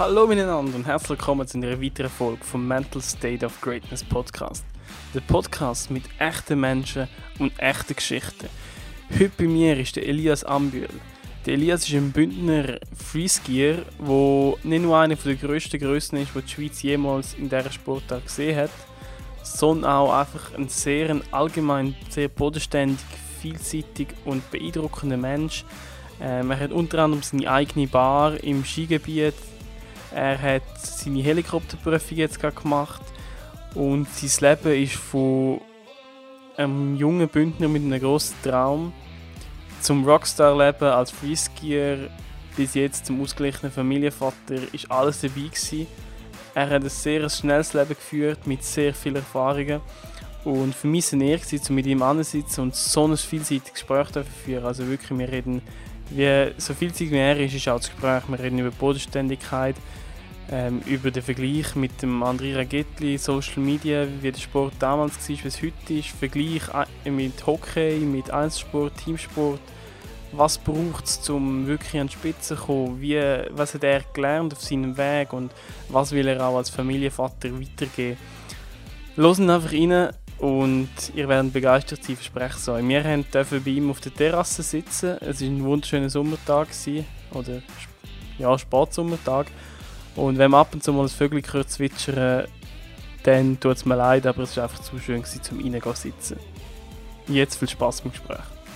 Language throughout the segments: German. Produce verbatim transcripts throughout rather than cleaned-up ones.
Hallo miteinander und herzlich willkommen zu einer weiteren Folge vom Mental State of Greatness Podcast. Der Podcast mit echten Menschen und echten Geschichten. Heute bei mir ist der Elias Ambühl. Der Elias ist ein Bündner Freeskier, der nicht nur einer der grössten Grössen ist, die die Schweiz jemals in dieser Sportart gesehen hat, sondern auch einfach ein sehr ein allgemein sehr bodenständig, vielseitig und beeindruckender Mensch. Ähm, er hat unter anderem seine eigene Bar im Skigebiet. Er hat seine Helikopterprüfung jetzt gerade gemacht und sein Leben ist von einem jungen Bündner mit einem grossen Traum zum Rockstar-Leben als Freeskier bis jetzt zum ausgeglichenen Familienvater ist alles dabei gewesen. Er hat ein sehr schnelles Leben geführt mit sehr vielen Erfahrungen und für mich war es eine Ehre, um mit ihm anzusitzen und so ein vielseitiges Gespräch zu führen. Also wirklich, wir reden, wie so vielseitig wie er ist, ist auch das Gespräch. Wir reden über Bodenständigkeit, ähm, über den Vergleich mit dem André Ragettli, Social Media, wie der Sport damals war, wie es heute ist, Vergleich mit Hockey, mit Einzelsport, Teamsport. Was braucht es, um wirklich an die Spitze zu kommen? Wie, was hat er gelernt auf seinem Weg und was will er auch als Familienvater weitergeben? Hört einfach rein und ihr werdet begeistert sein, verspreche es euch. Wir durften bei ihm auf der Terrasse sitzen. Es war ein wunderschöner Sommertag gewesen, oder ja, Sportsommertag. Und wenn man ab und zu mal ein Vögel hört zwitschern, dann tut es mir leid, aber es war einfach zu schön gewesen, um rein zu sitzen. Jetzt viel Spass beim Gespräch.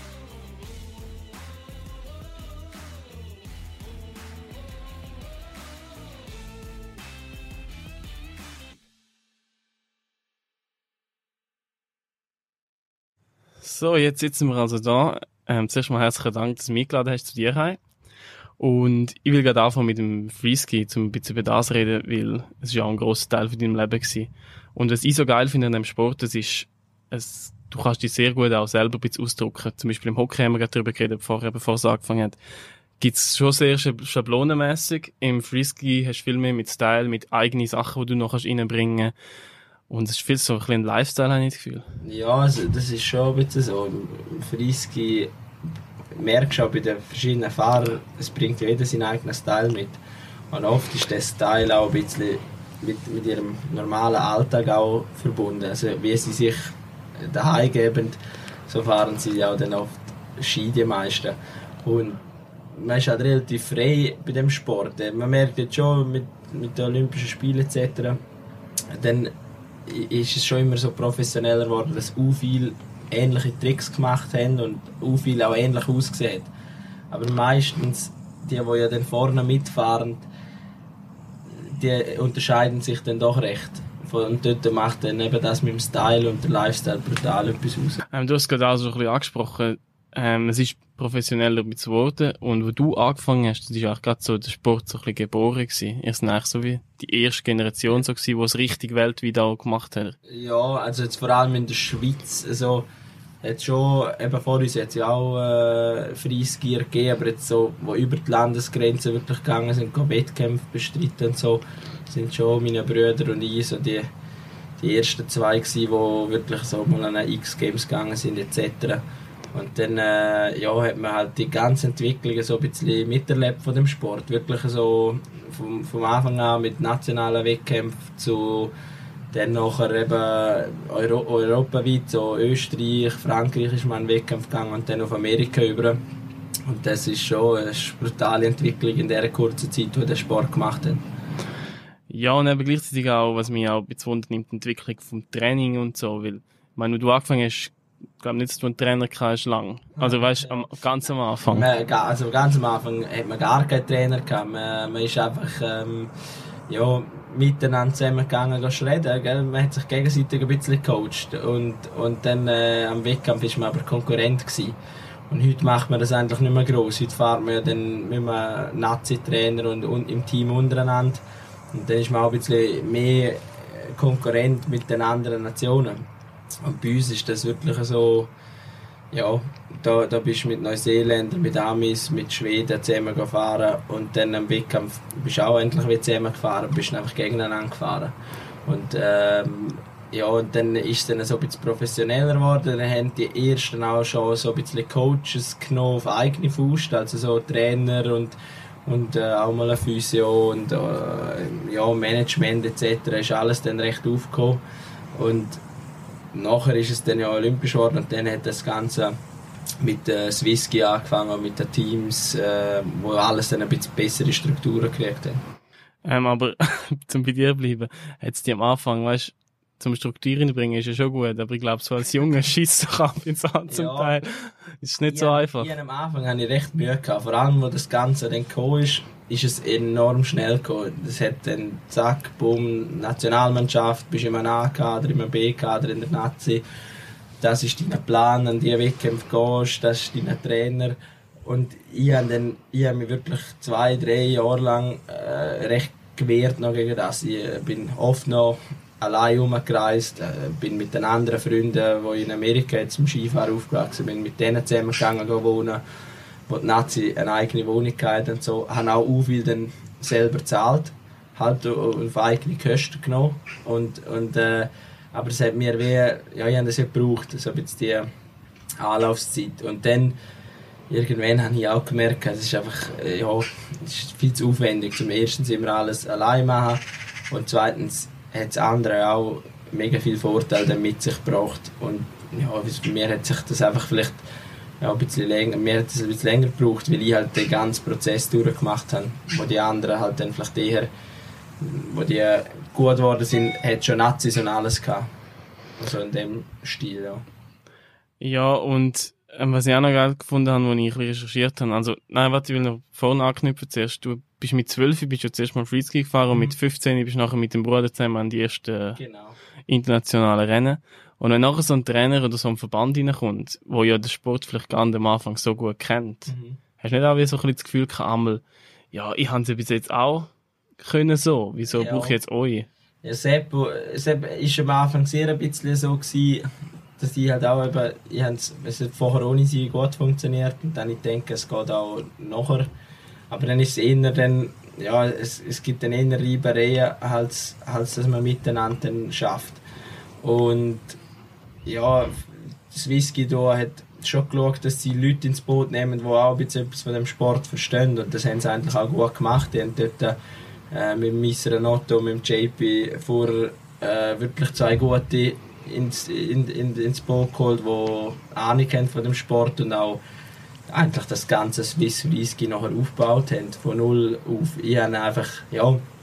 So, jetzt sitzen wir also da. Ähm, zuerst mal herzlichen Dank, dass du mich eingeladen hast zu dir heim. Und ich will gerade anfangen mit dem Freeski, um ein bisschen über das reden, weil es ja auch ein grosser Teil von deinem Leben war. Und was ich so geil finde an diesem Sport, das ist, es, du kannst dich sehr gut auch selber ein bisschen ausdrücken. Zum Beispiel im Hockey haben wir gerade darüber geredet, bevor, bevor es angefangen hat. Gibt es schon sehr schablonenmässig. Im Freeski hast du viel mehr mit Style, mit eigenen Sachen, die du noch reinbringen kannst. Und es ist viel so ein bisschen ein Lifestyle, habe ich das Gefühl. Ja, also das ist schon ein bisschen so. Im Freeski merkst du auch bei den verschiedenen Fahrern, es bringt jeder seinen eigenen Style mit. Und oft ist der Style auch ein bisschen mit, mit ihrem normalen Alltag auch verbunden. Also wie sie sich daheim geben, so fahren sie auch dann oft Ski, die meisten. Und man ist halt relativ frei bei dem Sport. Man merkt jetzt schon mit, mit den Olympischen Spielen et cetera, dann ist es schon immer so professioneller geworden, dass auch viele ähnliche Tricks gemacht haben und auch viele auch ähnlich ausgesehen. Aber meistens, die, die ja dann vorne mitfahren, die unterscheiden sich dann doch recht. Und dort macht dann eben das mit dem Style und der Lifestyle brutal etwas aus. Ähm, du hast es gerade auch so ein bisschen angesprochen, ähm, es ist professioneller geworden und wo du angefangen hast, das war auch gerade so der Sport so ein bisschen geboren gewesen. Ihr seid eigentlich so wie die erste Generation so gewesen, die es richtig weltweit auch gemacht hat. Ja, also jetzt vor allem in der Schweiz, also hat schon, eben vor uns hat es ja auch äh, Freeskier gegeben, aber jetzt so, wo über die Landesgrenzen wirklich gegangen sind, Wettkämpfe bestritten und so, sind schon meine Brüder und ich so die, die ersten zwei gewesen, die wirklich so mal an X-Games gegangen sind et cetera. Und dann äh, ja, hat man halt die ganze Entwicklung so ein bisschen miterlebt von dem Sport. Wirklich so vom, vom Anfang an mit nationalen Wettkämpfen zu dann nachher eben Euro, europaweit, so Österreich, Frankreich ist man einen Wettkampf gegangen und dann auf Amerika über. Und das ist schon eine brutale Entwicklung in dieser kurzen Zeit, die der Sport gemacht hat. Ja, und eben gleichzeitig auch, was mich auch ein bisschen wundernimmt, die Entwicklung vom Training und so. Weil, ich meine, als du angefangen hast, ich glaube nicht, dass du einen Trainer hast lang. Also weißt du, ganz am Anfang. Man, also ganz am Anfang hat man gar keinen Trainer gehabt. Man, man ist einfach ähm, ja, miteinander zusammengegangen schreden. Gell? Man hat sich gegenseitig ein bisschen gecoacht. Und, und dann äh, am Wettkampf war man aber Konkurrent gewesen. Und heute macht man das eigentlich nicht mehr gross. Heute fahren wir dann mit einem Nazi-Trainer und, und im Team untereinander. Und dann ist man auch ein bisschen mehr Konkurrent mit den anderen Nationen. Und bei uns ist das wirklich so, ja, da, da bist du mit Neuseeländern, mit Amis, mit Schweden zusammen gefahren und dann am Wettkampf bist du auch endlich wieder zusammen gefahren, bist einfach gegeneinander gefahren. Und ähm, ja, und dann ist es dann so ein bisschen professioneller geworden, dann haben die Ersten auch schon so ein bisschen Coaches genommen auf eigene Faust, also so Trainer und und äh, auch mal ein Physio und äh, ja, Management et cetera ist alles dann recht aufgekommen. Und nachher ist es dann ja olympisch geworden und dann hat das Ganze mit äh, Swisski angefangen, mit den Teams, äh, wo alles dann ein bisschen bessere Strukturen gekriegt haben. Ähm, aber zum bei dir bleiben, hat es dir am Anfang, weißt, zum Strukturieren bringen ist ja schon gut, aber ich glaube, so als Junge schießt sich ab ins Hand zum Ja. Teil. Ist nicht ich so einfach. Ich, am Anfang hatte ich recht Mühe gehabt. Vor allem, wo das Ganze dann gekommen ist, ist es enorm schnell gekommen. Es hat dann zack, bumm, Nationalmannschaft, bist in einem A-Kader, in einem B-Kader, in der Nazi. Das ist dein Plan, an diese Wettkämpfe gehst, das ist dein Trainer. Und ich habe, dann, ich habe mich wirklich zwei, drei Jahre lang äh, recht gewehrt noch gegen das. Ich äh, bin oft noch allein herumgereist, äh, bin mit den anderen Freunden, die in Amerika zum Skifahren aufgewachsen sind, mit denen zusammengegangen wohnen, wo die Nazi eine eigene Wohnung hatten und so. Haben auch so viel dann selber gezahlt, halt auf eigene Kosten genommen. Und, und, äh, aber es hat mir wie, ja, ich habe das ja gebraucht, so ein bisschen die Anlaufzeit. Und dann irgendwann habe ich auch gemerkt, es ist einfach, ja, es ist viel zu aufwendig. Zum ersten immer alles allein machen und zweitens hat das andere auch mega viele Vorteile mit sich gebracht. Und ja, für mich hat sich das einfach vielleicht ja, ein bisschen länger, mir hat das ein bisschen länger gebraucht, weil ich halt den ganzen Prozess durchgemacht habe, wo die anderen halt dann vielleicht eher, wo die gut geworden sind, hat schon Nazis und alles gehabt. Also in dem Stil, ja. Ja, und ähm, was ich auch noch geil gefunden habe, als ich ein bisschen recherchiert habe, also, nein, warte, ich will noch vorne anknüpfen zuerst. Du bist mit zwölf bist du zuerst mal Freeski gefahren, mhm. und mit fünfzehn bist du nachher mit dem Bruder zusammen an die ersten genau. internationalen Rennen. Und wenn nachher so ein Trainer oder so ein Verband reinkommt, wo ja den Sport vielleicht gar nicht am Anfang so gut kennt, mhm. hast du nicht auch wie so ein bisschen das Gefühl gehabt, einmal, ja, ich habe es bis jetzt auch können so, wieso ja. brauche ich jetzt euch? Ja, Sepp, Sepp ist am Anfang sehr ein bisschen so gewesen, dass ich halt auch eben, ich es hat vorher ohne sie gut funktioniert und dann ich denke, es geht auch nachher. Aber dann ist es eher dann, ja, es, es gibt dann eher Reibereien, als, als dass man miteinander dann schafft. Und ja, das Whisky da hat schon geschaut, dass sie Leute ins Boot nehmen, die auch ein bisschen etwas von dem Sport verstehen. Und das haben sie eigentlich auch gut gemacht. Die haben dort äh, mit dem Miser Otto, mit dem J P vor äh, wirklich zwei gute ins, in, in, ins Boot geholt, die Ahnung haben von dem Sport und auch eigentlich das ganze Swiss Whisky nachher aufgebaut haben, von null auf. Ich habe einfach, ja,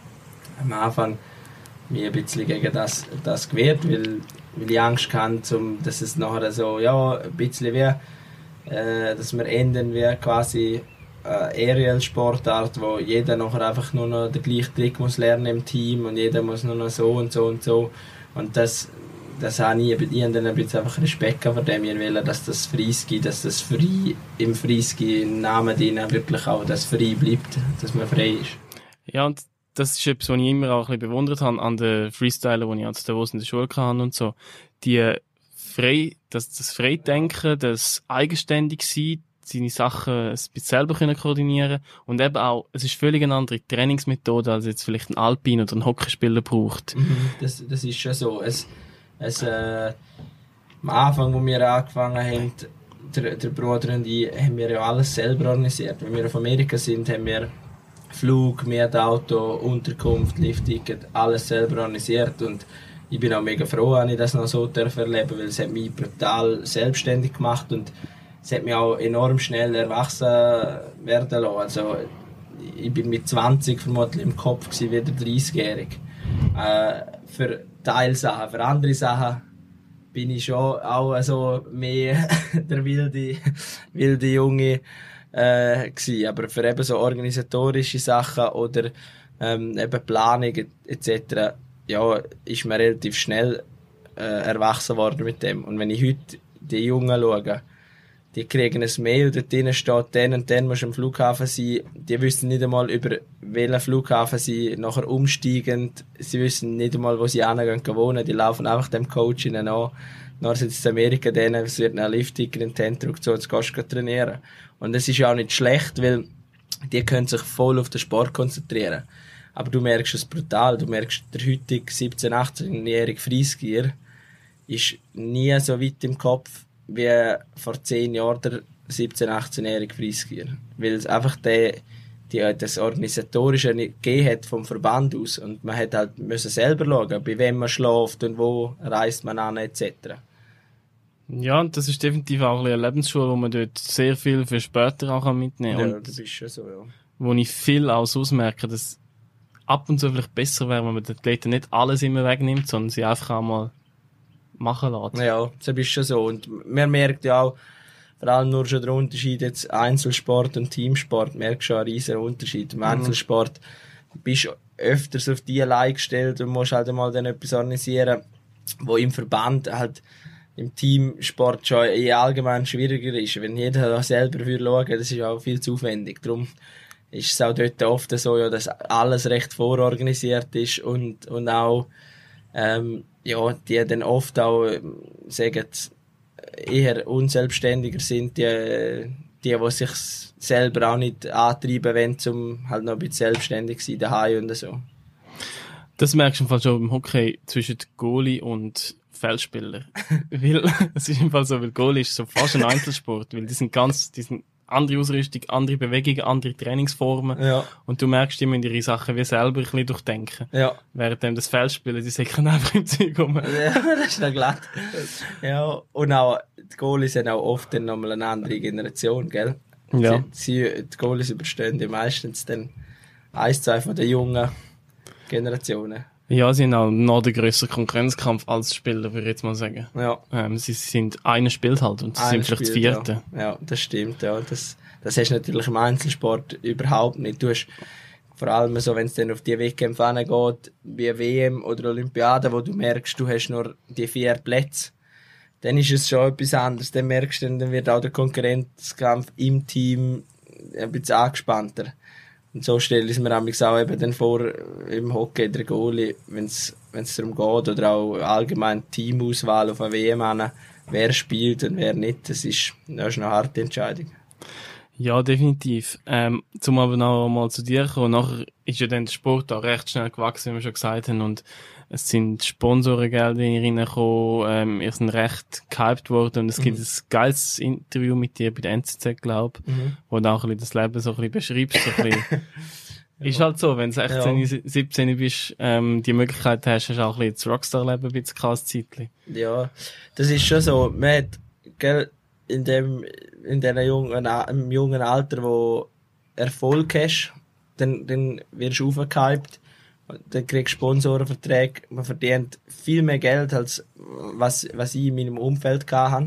am Anfang mich ein bisschen gegen das, das gewehrt, weil, weil ich Angst hatte, dass es nachher so, ja, ein bisschen wie, äh, dass wir enden wie quasi eine Aerial-Sportart, wo jeder nachher einfach nur noch den gleichen Trick muss lernen im Team und jeder muss nur noch so und so und so. Und das, das habe ich, ich habe dann ein bisschen einfach Respekt vor dem, ich will, dass das Freeski, dass das Free im Freeski Namen drin wirklich auch das Free bleibt, dass man frei ist. Ja, und das ist etwas, was ich immer auch ein bisschen bewundert habe an den Freestyler, die ich als Davos in der Schule hatte und so. Die frei, das, das Freidenken, das eigenständig sein, seine Sachen ein bisschen selber können koordinieren und eben auch, es ist völlig eine andere Trainingsmethode, als jetzt vielleicht ein Alpin oder ein Hockeyspieler braucht. Das, das ist schon so. Es, es, äh, am Anfang, wo wir angefangen haben, der, der Bruder und ich, haben wir ja alles selber organisiert. Wenn wir auf Amerika sind, haben wir Flug, Mietauto, Unterkunft, Liftticket, alles selber organisiert und ich bin auch mega froh, dass ich das noch so erleben darf, weil es hat mich brutal selbstständig gemacht und es hat mich auch enorm schnell erwachsen werden lassen. Also ich bin mit zwanzig vermutlich im Kopf gewesen, wie der dreißigjährige. Äh, für Teilsachen, für andere Sachen bin ich schon auch also mehr der wilde, wilde Junge äh, gewesen. Aber für eben so organisatorische Sachen oder ähm, eben Planung et cetera ja, ist man relativ schnell äh, erwachsen worden mit dem. Und wenn ich heute die Jungen schaue, die kriegen ein Mail, dort drinnen steht, dann und dann musst du am Flughafen sein. Die wissen nicht einmal, über welchen Flughafen sie nachher umsteigen. Sie wissen nicht einmal, wo sie hingehen wohnen. Die laufen einfach dem Coach an. Dann sind sie in Amerika, denen, es wird ein Liftticket in den Tent so, jetzt gehst du trainieren. Und das ist ja auch nicht schlecht, weil die können sich voll auf den Sport konzentrieren. Aber du merkst es brutal. Du merkst, der heutige siebzehn-, achtzehnjährige Freeskier ist nie so weit im Kopf wie vor zehn Jahren der siebzehn-, achtzehnjährige Freeskier. Weil es einfach die, die das Organisatorische nicht gegeben hat vom Verband aus. Und man hat halt müssen selber schauen, bei wem man schläft und wo reist man an, et cetera. Ja, und das ist definitiv auch eine Lebensschule, wo man dort sehr viel für später auch mitnehmen kann. Ja, und das ist schon so, ja. Wo ich viel auch ausmerke, dass ab und zu vielleicht besser wäre, wenn man den Athleten nicht alles immer wegnimmt, sondern sie einfach auch mal machen lässt. Ja, das ist schon so. Und man merkt ja auch, vor allem nur schon der Unterschied jetzt Einzelsport und Teamsport, merkst schon einen riesen Unterschied. Im mhm. Einzelsport bist du öfters auf die allein gestellt und musst halt einmal dann etwas organisieren, wo im Verband halt im Teamsport schon eh allgemein schwieriger ist. Wenn jeder da selber würde schauen, das ist auch viel zu aufwendig. Darum ist es auch dort oft so, ja, dass alles recht vororganisiert ist und, und auch ähm, ja, die dann oft auch sagen, eher unselbstständiger sind, die, die, die sich selber auch nicht antreiben wollen, um halt noch ein bisschen selbstständig zu sein daheim und so. Das merkst du im Fall schon im Hockey zwischen Goalie und Feldspieler. Weil, es ist im Fall so, weil Goalie ist so fast ein Einzelsport, weil die sind ganz, die sind andere Ausrüstung, andere Bewegungen, andere Trainingsformen. Ja. Und du merkst, die müssen ihre Sachen wie selber ein bisschen durchdenken. Ja. Währenddem das Feldspielen, die säcken einfach im Zeug rum. Ja, das ist dann glatt. Ja, und auch, die Goalies sind auch oft dann nochmal eine andere Generation, gell? Ja. Sie, sie, die Goalies überstehen ja meistens dann eins, zwei von den jungen Generationen. Ja, sie haben auch noch den grösseren Konkurrenzkampf als Spieler, würde ich jetzt mal sagen. Ja. Ähm, sie sind, einer spielt halt und sie einer sind vielleicht spielt, das Vierte. Ja. ja, das stimmt, ja. Das, das hast du natürlich im Einzelsport überhaupt nicht. Du hast vor allem so, wenn es dann auf die Wettkämpfe geht, wie W M oder Olympiade, wo du merkst, du hast nur die vier Plätze, dann ist es schon etwas anderes. Dann merkst du, dann wird auch der Konkurrenzkampf im Team ein bisschen angespannter. Und so stelle ich es mir auch eben dann vor, im Hockey, der Goalie, wenn es darum geht, oder auch allgemein Teamauswahl auf einer W M an, wer spielt und wer nicht, das ist, das ist eine harte Entscheidung. Ja, definitiv. Ähm, zum aber noch mal zu dir kommen, nachher ist ja dann der Sport auch recht schnell gewachsen, wie wir schon gesagt haben, und es sind Sponsorengelder reingekommen, ähm, ihr seid recht gehypt worden und es mhm. gibt ein geiles Interview mit dir bei der N Z Z, glaube ich, mhm. wo du auch ein bisschen das Leben so ein bisschen beschreibst. So ein bisschen. Ja. Ist halt so, wenn du sechzehn, ja. siebzehn bist, ähm, die Möglichkeit hast, hast du auch ein bisschen das Rockstar-Leben ein bisschen gehabt, Zeitchen. Ja, das ist schon so. Man hat, gell, in dem, in dem jungen, im jungen Alter, wo Erfolg hast, dann, dann wirst du aufgehypt. Dann kriegst du Sponsorenverträge, man verdient viel mehr Geld, als was, was ich in meinem Umfeld hatte.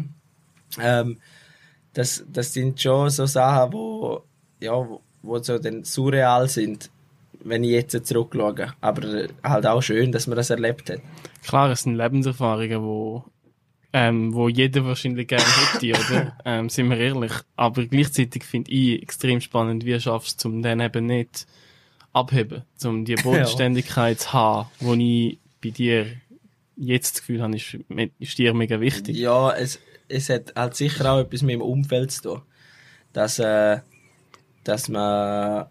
Ähm, das, das sind schon so Sachen, wo, ja, wo, wo so dann surreal sind, wenn ich jetzt zurückschaue. Aber halt auch schön, dass man das erlebt hat. Klar, es sind Lebenserfahrungen, wo, ähm, wo jeder wahrscheinlich gerne hätte, oder? ähm, sind wir ehrlich. Aber gleichzeitig finde ich extrem spannend, wie du schaffst, um dann eben nicht abheben, um die Bodenständigkeit ja. zu haben, die ich bei dir jetzt das Gefühl habe, ist, ist dir mega wichtig. Ja, es, es hat halt sicher auch etwas mit dem Umfeld zu tun. Dass, äh, dass man,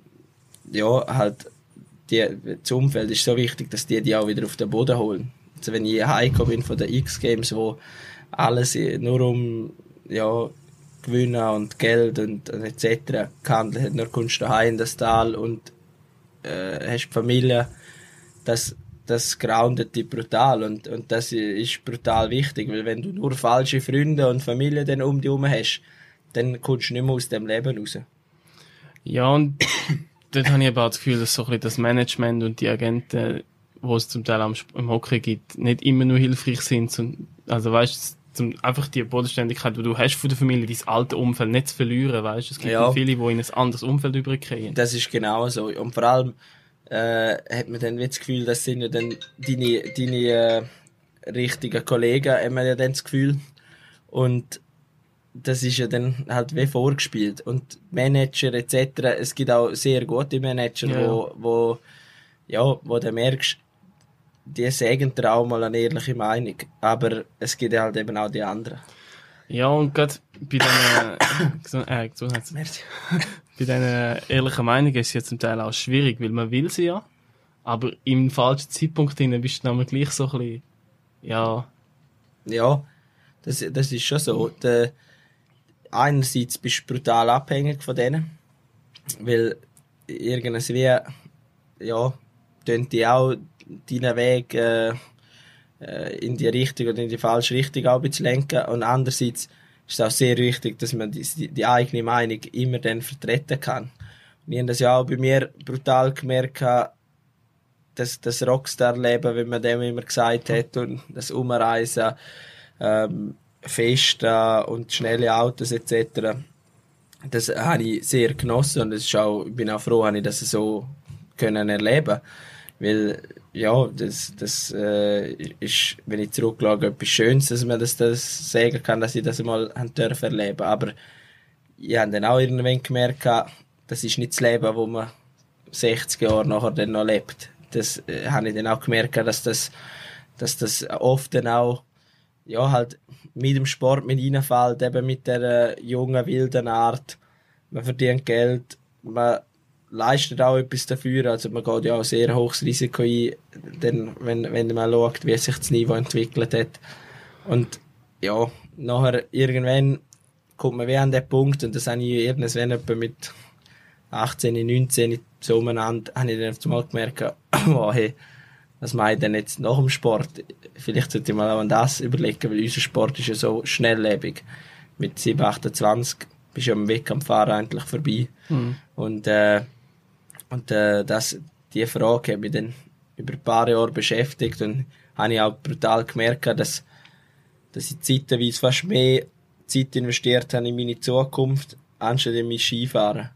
ja, halt, die, das Umfeld ist so wichtig, dass die die auch wieder auf den Boden holen. Also wenn ich heimgekommen bin von den X-Games, wo alles nur um, ja, Gewinnen und Geld und, und et cetera gehandelt hat, nur kommst du daheim in das Tal und äh, hast die Familie, das, das groundet dich brutal und, und das ist brutal wichtig, weil wenn du nur falsche Freunde und Familie dann um dich herum hast, dann kommst du nicht mehr aus dem Leben raus. Ja, und dort habe ich aber auch das Gefühl, dass so ein bisschen das Management und die Agenten, die es zum Teil am, im Hockey gibt, nicht immer nur hilfreich sind. Also weißt du, einfach die Bodenständigkeit, die du hast von der Familie, dein alte Umfeld nicht zu verlieren, weißt du? Es gibt ja viele, die in ein anderes Umfeld übergehen. Das ist genau so. Und vor allem äh, hat man dann das Gefühl, das sind ja dann deine, deine äh, richtigen Kollegen, haben wir ja dann das Gefühl. Und das ist ja dann halt wie vorgespielt. Und Manager et cetera, es gibt auch sehr gute Manager, ja. wo, wo, ja, wo du merkst, die sagen dir auch mal eine ehrliche Meinung. Aber es gibt halt eben auch die anderen. Ja, und gerade bei diesen, äh, Gesundheits- bei diesen ehrlichen Meinungen ist es ja zum Teil auch schwierig, weil man will sie ja, aber im falschen Zeitpunkt drin bist du dann gleich so ein bisschen, ja. Ja, das, das ist schon so. Der, einerseits bist du brutal abhängig von denen, weil irgendwas wie, ja, tun die auch deinen Weg äh, in die Richtung oder in die falsche Richtung auch ein bisschen lenken. Und andererseits ist es auch sehr wichtig, dass man die, die eigene Meinung immer dann vertreten kann. Und ich habe das ja auch bei mir brutal gemerkt, dass das Rockstar-Leben, wie man dem immer gesagt hat, und das Umreisen, ähm, Festen und schnelle Autos et cetera. Das habe ich sehr genossen und das ist auch, ich bin auch froh, dass ich das so können erleben. Weil, ja, das, das äh, ist, wenn ich zurückschaue, etwas Schönes, dass man das, das sagen kann, dass ich das mal dürfen erleben. Aber ich habe dann auch irgendwann gemerkt, das ist nicht das Leben, wo man sechzig Jahre nachher dann noch lebt. Das äh, habe ich dann auch gemerkt, dass das, dass das oft dann auch, ja, halt mit dem Sport mit reinfällt, eben mit der äh, jungen, wilden Art. Man verdient Geld, man leistet auch etwas dafür, also man geht ja auch sehr hohes Risiko ein, denn wenn, wenn man schaut, wie sich das Niveau entwickelt hat. Und ja, nachher irgendwann kommt man wie an den Punkt, und das habe ich irgendwann etwa mit achtzehn, neunzehn so umeinander, habe ich dann auf einmal gemerkt, oh, hey, was mache ich denn jetzt nach dem Sport? Vielleicht sollte ich mal auch an das überlegen, weil unser Sport ist ja so schnelllebig. Mit sieben, achtundzwanzig bist du am Wettkampffahren eigentlich vorbei. Mhm. Und, äh, und äh, das, diese Frage hat mich dann über ein paar Jahre beschäftigt und habe ich auch brutal gemerkt, dass, dass ich zeitweise fast mehr Zeit investiert habe in meine Zukunft, anstatt in mein Skifahren.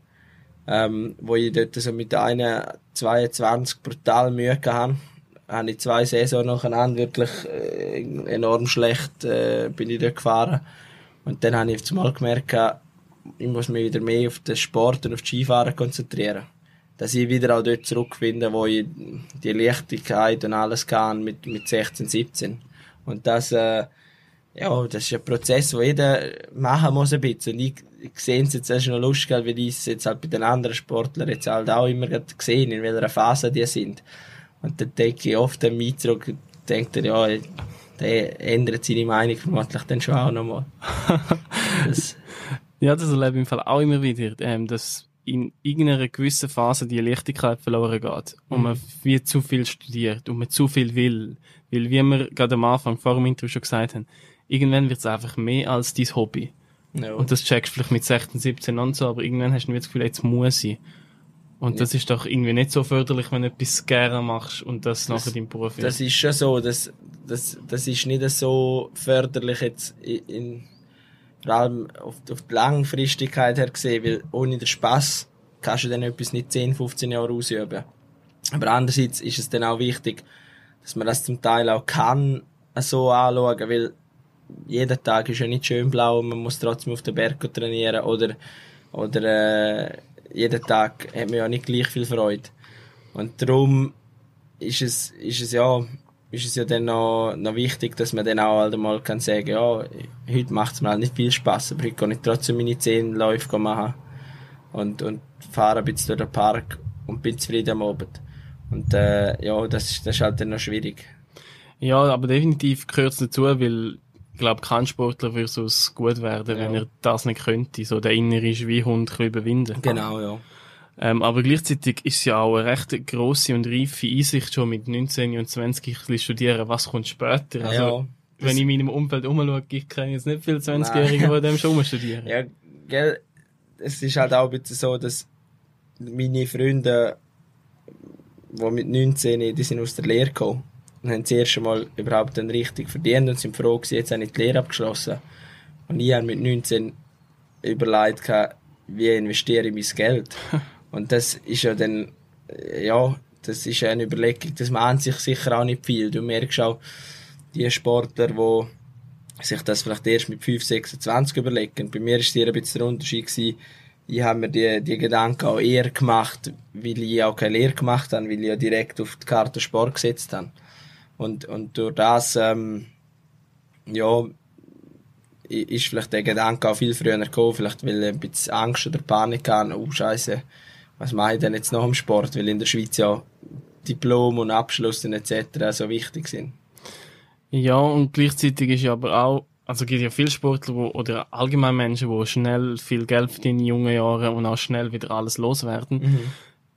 Ähm, wo ich dort so mit einer zweiundzwanzig brutal Mühe hatte, habe ich zwei Saisons nacheinander wirklich äh, enorm schlecht äh, bin ich dort gefahren. Und dann habe ich auf einmal gemerkt, ich muss mich wieder mehr auf den Sport und auf das Skifahren konzentrieren. Dass ich wieder auch dort zurückfinde, wo ich die Leichtigkeit und alles kann mit, mit sechzehn, siebzehn. Und das, äh, ja, das ist ein Prozess, den jeder machen muss ein bisschen. Und ich, ich sehe es jetzt erst noch lustig, weil ich es jetzt halt bei den anderen Sportlern jetzt halt auch immer gesehen, in welcher Phase die sind. Und dann denke ich oft an mich zurück und denke, ja, der ändert seine Meinung vermutlich dann schon auch nochmal. das, ja, das erlebe ich im Fall auch immer wieder, ähm, dass in irgendeiner gewissen Phase die Leichtigkeit verloren geht und mhm. man wie zu viel studiert und man zu viel will. Weil, wie wir gerade am Anfang vor dem Intro schon gesagt haben, irgendwann wird es einfach mehr als dein Hobby. Ja. Und das checkst du vielleicht mit sechzehn, siebzehn und so, aber irgendwann hast du das Gefühl, jetzt muss ich. Und das ja. ist doch irgendwie nicht so förderlich, wenn du etwas gerne machst und das, das nachher dein Beruf ist. Das ist schon so, das, das, das ist nicht so förderlich jetzt in, in vor allem auf, auf die Langfristigkeit her gesehen, weil ohne den Spass kannst du dann etwas nicht zehn, fünfzehn Jahre ausüben. Aber andererseits ist es dann auch wichtig, dass man das zum Teil auch kann, so anschauen, weil jeder Tag ist ja nicht schön blau und man muss trotzdem auf den Berg trainieren oder, oder äh, jeden Tag hat man ja nicht gleich viel Freude. Und darum ist es, ist es ja, ist es ja dann noch, noch wichtig, dass man dann auch halt mal kann sagen, ja, heute macht es mir halt nicht viel Spass, aber heute kann ich trotzdem meine zehn Läufe machen und, und fahre ein bisschen durch den Park und bin zufrieden am Abend. Und äh, ja, das ist, das ist halt dann noch schwierig. Ja, aber definitiv gehört es dazu, weil ich glaube, kein Sportler würde so gut werden, ja. wenn er das nicht könnte, so der innere Schweinhund überwinden. Genau, ja. Ähm, aber gleichzeitig ist es ja auch eine recht grosse und reife Einsicht, schon mit neunzehn und zwanzig ein bisschen studieren, was kommt später. Also, ja, wenn ich in meinem Umfeld umschaue, ich kenne jetzt nicht viele zwanzigjährige, die dem schon studieren. Ja, gell, es ist halt auch ein bisschen so, dass meine Freunde, die mit neunzehn, die sind aus der Lehre gekommen und haben das erste Mal überhaupt dann richtig verdient und sind froh gewesen, jetzt habe ich die Lehre abgeschlossen. Und ich habe mit neunzehn überlegt, wie investiere ich mein Geld. Und das ist ja dann, ja, das ist eine Überlegung, das meint sich sicher auch nicht viel. Du merkst auch, die Sportler, die sich das vielleicht erst mit fünf, sechsundzwanzig überlegen. Bei mir war es ein bisschen der Unterschied gewesen. Ich habe mir die, die Gedanken auch eher gemacht, weil ich auch keine Lehre gemacht habe, weil ich ja direkt auf die Karte Sport gesetzt habe. Und, und durch das, ähm, ja, ist vielleicht der Gedanke auch viel früher gekommen, vielleicht weil ich ein bisschen Angst oder Panik hatte, oh Scheiße, was mache ich denn jetzt nach dem Sport, weil in der Schweiz ja Diplom und Abschluss und et cetera so wichtig sind. Ja, und gleichzeitig ist ja aber auch, also gibt ja viele Sportler, wo, oder allgemein Menschen, die schnell viel Geld verdienen in jungen Jahren und auch schnell wieder alles loswerden. Mhm.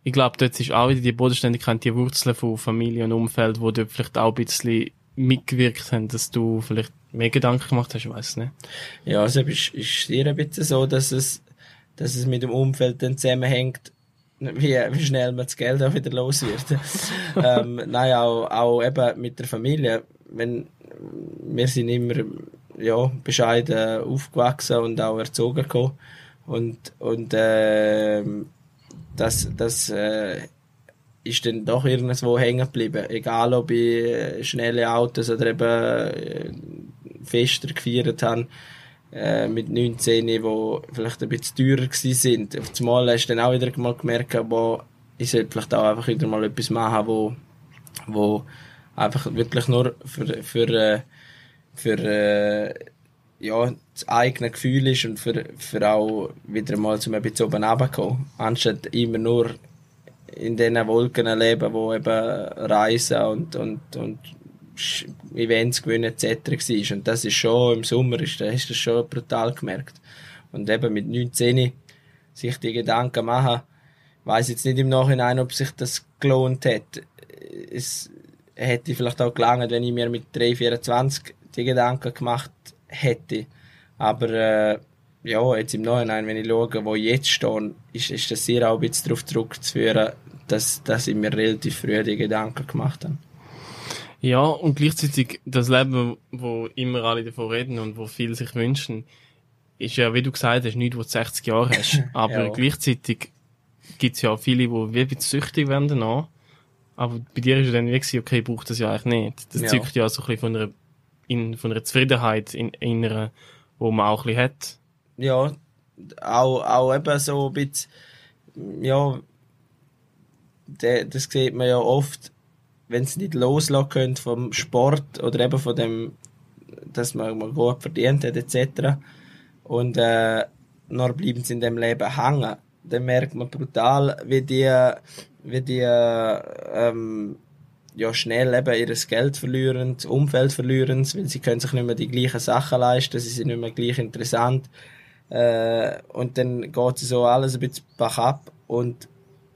ich glaube, dort ist auch wieder die Bodenständigkeit, die Wurzeln von Familie und Umfeld, wo dort vielleicht auch ein bisschen mitgewirkt haben, dass du vielleicht mehr Gedanken gemacht hast, ich weiss nicht. Ja, also ist, ist eher ein bisschen so, dass es, dass es mit dem Umfeld dann zusammenhängt, wie, wie schnell man das Geld auch wieder los wird. ähm, nein, auch, auch eben mit der Familie. Wenn, wir sind immer, ja, bescheiden aufgewachsen und auch erzogen gekommen. Und, und, äh, das, das, äh, ist dann doch irgendwo hängen geblieben. Egal, ob ich äh, schnelle Autos oder eben äh, Fester gefeiert habe, äh, mit neunzehn, die vielleicht ein bisschen teurer gewesen sind. Auf einmal hast du dann auch wieder mal gemerkt, wo ich sollte vielleicht auch einfach wieder mal etwas machen, wo, wo einfach wirklich nur für, für, äh, für äh, ja, das eigene Gefühl ist und für, für auch wieder mal so ein bisschen oben runterkommen. Anstatt immer nur in diesen Wolken leben, wo eben Reisen und, und, und Events gewinnen et cetera war. Und das ist schon, im Sommer ist, da hast du das schon brutal gemerkt. Und eben mit neunzehn sich die Gedanken machen, ich weiss jetzt nicht im Nachhinein, ob sich das gelohnt hat. Es hätte vielleicht auch gelangt, wenn ich mir mit drei vierundzwanzig die Gedanken gemacht hätte. Aber äh, ja, jetzt im Nachhinein, wenn ich schaue, wo ich jetzt stehe, ist, ist das sehr auch ein bisschen darauf zurückzuführen, dass, dass ich mir relativ früh die Gedanken gemacht habe. Ja, und gleichzeitig das Leben, wo immer alle davon reden und wo viele sich wünschen, ist ja, wie du gesagt hast, nichts, wo du sechzig Jahre hast. Aber Ja. gleichzeitig gibt es ja auch viele, die wie ein bisschen süchtig werden danach. Aber bei dir ist ja dann wie gewesen, okay, ich brauche das ja eigentlich nicht. Das Ja. zeugt ja so ein bisschen von einer, in, von einer Zufriedenheit in inneren, wo man auch ein bisschen hat. Ja, auch, auch eben so ein bisschen, ja, de, das sieht man ja oft, wenn sie nicht loslassen können vom Sport oder eben von dem, dass man, man gut verdient hat et cetera. Und äh, noch bleiben sie in dem Leben hängen. Dann merkt man brutal, wie die, wie die ähm, ja, schnell eben ihr Geld verlieren, das Umfeld verlieren, weil sie können sich nicht mehr die gleichen Sachen leisten, sie sind nicht mehr gleich interessant. Äh, und dann geht es so alles ein bisschen bergab und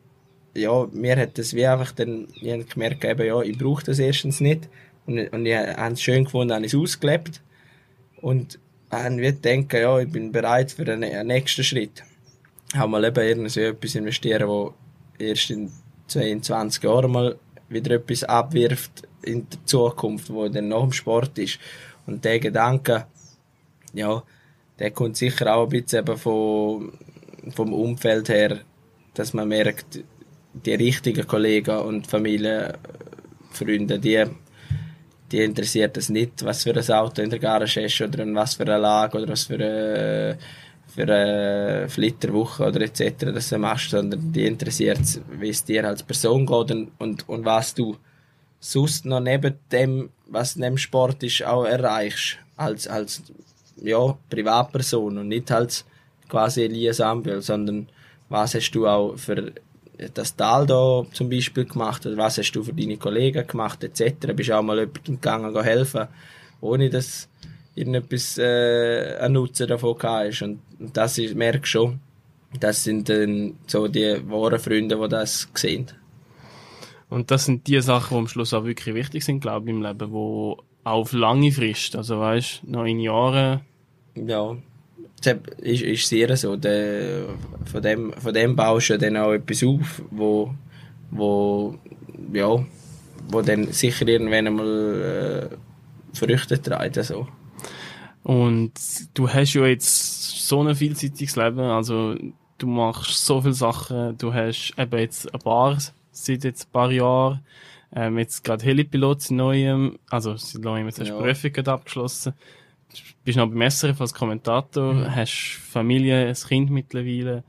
ja, mir hat das wie einfach dann, ich habe gemerkt, eben, ja, ich brauche das erstens nicht und, und ich habe es schön gefunden, habe ich es ausgelebt und habe wie gedacht, ja, ich bin bereit für einen, einen nächsten Schritt. Habe mal eben irgend so etwas investieren, wo erst in zweiundzwanzig Jahren mal wieder etwas abwirft in der Zukunft, wo dann nach dem Sport ist. Und der Gedanke, ja, der kommt sicher auch ein bisschen eben vom, vom Umfeld her, dass man merkt, die richtigen Kollegen und Familienfreunde, die, die interessiert es nicht, was für ein Auto in der Garage ist oder was für eine Lage oder was für eine, für eine Flitterwoche oder et cetera, dass du machst, sondern die interessiert es, wie es dir als Person geht und, und, und was du sonst noch neben dem, was neben Sport ist, auch erreichst, als, als ja, Privatperson und nicht als quasi Elias Ambiel, sondern was hast du auch für das Tal da zum Beispiel gemacht, oder was hast du für deine Kollegen gemacht, et cetera. Bist auch mal jemandem gegangen helfen, ohne dass irgendetwas äh, ein Nutzen davon ist. Und, und das ist, merke ich schon, das sind dann so die wahren Freunde, die das sehen. Und das sind die Sachen, die am Schluss auch wirklich wichtig sind, glaube ich, im Leben, wo auf lange Frist, also weißt, noch in Jahren. Ja, das ist, ist sehr so. Der, von, dem, von dem baust du dann auch etwas auf, wo, wo, ja, wo dann sicher irgendwann einmal äh, Früchte trägt. Also. Und du hast ja jetzt so ein vielseitiges Leben, also du machst so viele Sachen, du hast eben jetzt ein paar, seit jetzt ein paar Jahren, ähm, jetzt gerade Helipilot seit neuem, also seit neuem jetzt hast du Ja. Prüfung gerade abgeschlossen, du bist noch beim S R F als Kommentator, Mhm. hast Familie, ein Kind mittlerweile.